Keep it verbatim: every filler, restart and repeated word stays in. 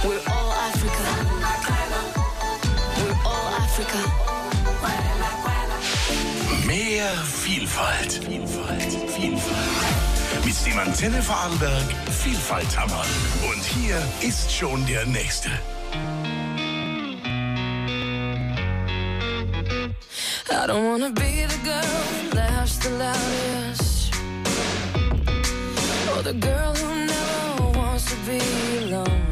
We're all Africa. We're all Africa. Mehr Vielfalt. Vielfalt. Vielfalt. Mit dem Antenne Vorarlberg Vielfalthammer. Und hier ist schon der nächste. I don't wanna be the girl who laughs the loudest, or the girl who never wants to be alone.